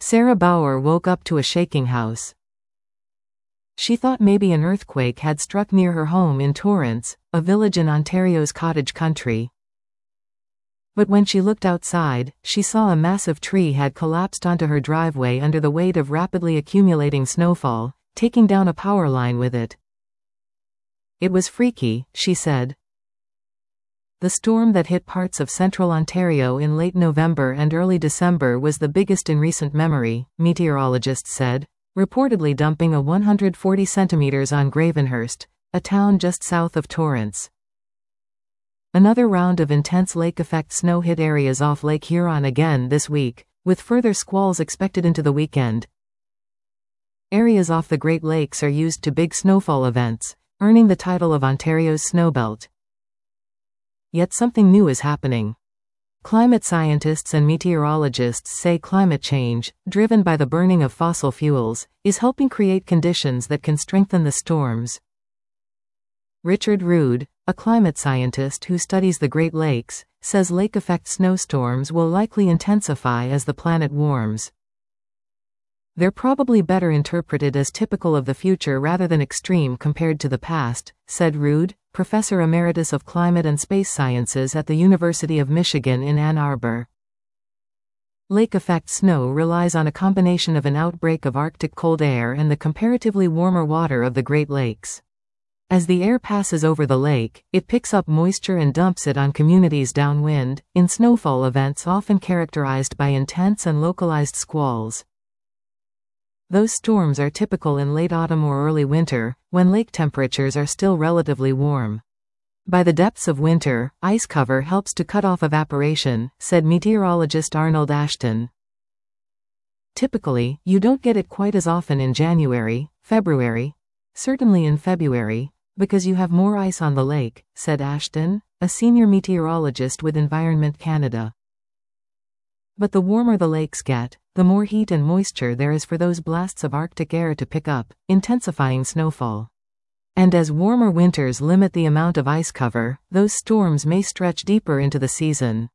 Sarah Bauer woke up to a shaking house. She thought maybe an earthquake had struck near her home in Torrance, a village in Ontario's cottage country. But when she looked outside, she saw a massive tree had collapsed onto her driveway under the weight of rapidly accumulating snowfall, taking down a power line with it. It was freaky, she said. The storm that hit parts of central Ontario in late November and early December was the biggest in recent memory, meteorologists said, reportedly dumping a 140 centimeters on Gravenhurst, a town just south of Torrance. Another round of intense lake-effect snow hit areas off Lake Huron again this week, with further squalls expected into the weekend. Areas off the Great Lakes are used to big snowfall events, earning the title of Ontario's Snowbelt. Yet something new is happening. Climate scientists and meteorologists say climate change, driven by the burning of fossil fuels, is helping create conditions that can strengthen the storms. Richard Rood, a climate scientist who studies the Great Lakes, says lake-effect snowstorms will likely intensify as the planet warms. They're probably better interpreted as typical of the future rather than extreme compared to the past, said Rood, Professor Emeritus of Climate and Space Sciences at the University of Michigan in Ann Arbor. Lake-effect snow relies on a combination of an outbreak of Arctic cold air and the comparatively warmer water of the Great Lakes. As the air passes over the lake, it picks up moisture and dumps it on communities downwind, in snowfall events often characterized by intense and localized squalls. Those storms are typical in late autumn or early winter, when lake temperatures are still relatively warm. By the depths of winter, ice cover helps to cut off evaporation, said meteorologist Arnold Ashton. Typically, you don't get it quite as often in January, February, certainly in February, because you have more ice on the lake, said Ashton, a senior meteorologist with Environment Canada. But the warmer the lakes get, the more heat and moisture there is for those blasts of Arctic air to pick up, intensifying snowfall. And as warmer winters limit the amount of ice cover, those storms may stretch deeper into the season.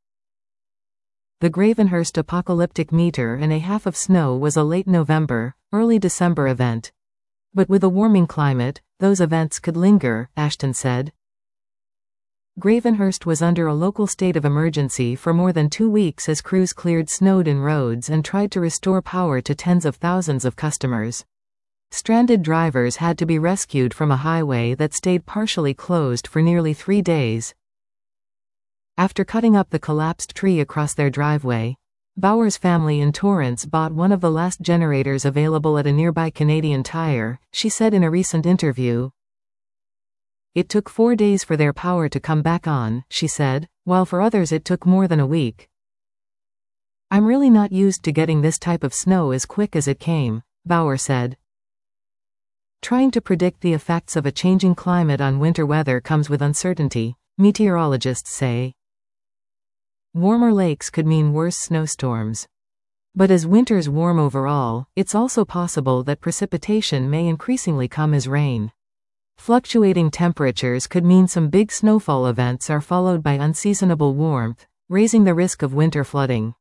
The Gravenhurst apocalyptic meter and a half of snow was a late November, early December event. But with a warming climate, those events could linger, Ashton said. Gravenhurst was under a local state of emergency for more than 2 weeks as crews cleared Snowdon roads and tried to restore power to tens of thousands of customers. Stranded drivers had to be rescued from a highway that stayed partially closed for nearly 3 days. After cutting up the collapsed tree across their driveway, Bauer's family in Torrance bought one of the last generators available at a nearby Canadian Tire, she said in a recent interview. It took 4 days for their power to come back on, she said, while for others it took more than a week. I'm really not used to getting this type of snow as quick as it came, Bauer said. Trying to predict the effects of a changing climate on winter weather comes with uncertainty, meteorologists say. Warmer lakes could mean worse snowstorms. But as winters warm overall, it's also possible that precipitation may increasingly come as rain. Fluctuating temperatures could mean some big snowfall events are followed by unseasonable warmth, raising the risk of winter flooding.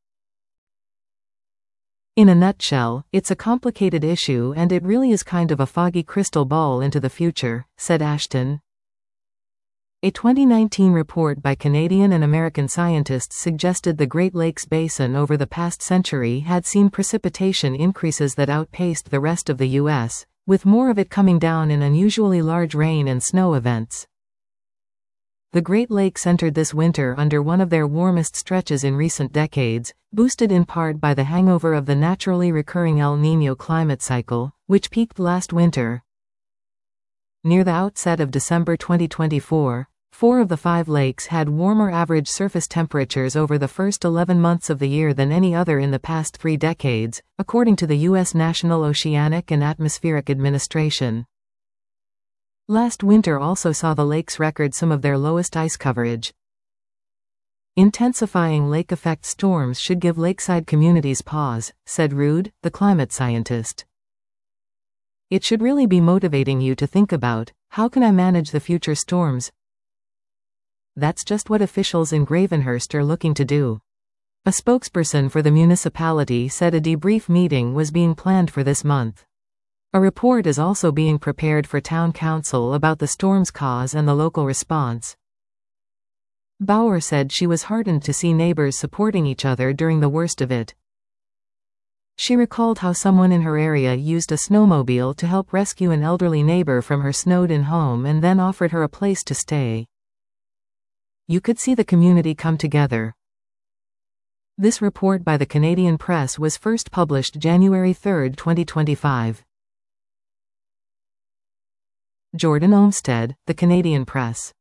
In a nutshell, it's a complicated issue and it really is kind of a foggy crystal ball into the future, said Ashton. A 2019 report by Canadian and American scientists suggested the Great Lakes Basin over the past century had seen precipitation increases that outpaced the rest of the U.S., with more of it coming down in unusually large rain and snow events. The Great Lakes entered this winter under one of their warmest stretches in recent decades, boosted in part by the hangover of the naturally recurring El Niño climate cycle, which peaked last winter. Near the outset of December 2024, 4 of the 5 lakes had warmer average surface temperatures over the first 11 months of the year than any other in the past 3 decades, according to the U.S. National Oceanic and Atmospheric Administration. Last winter also saw the lakes record some of their lowest ice coverage. Intensifying lake-effect storms should give lakeside communities pause, said Rood, the climate scientist. It should really be motivating you to think about, how can I manage the future storms? That's just what officials in Gravenhurst are looking to do. A spokesperson for the municipality said a debrief meeting was being planned for this month. A report is also being prepared for town council about the storm's cause and the local response. Bauer said she was heartened to see neighbors supporting each other during the worst of it. She recalled how someone in her area used a snowmobile to help rescue an elderly neighbor from her snowed-in home and then offered her a place to stay. You could see the community come together. This report by the Canadian Press was first published January 3, 2025. Jordan Olmsted, The Canadian Press.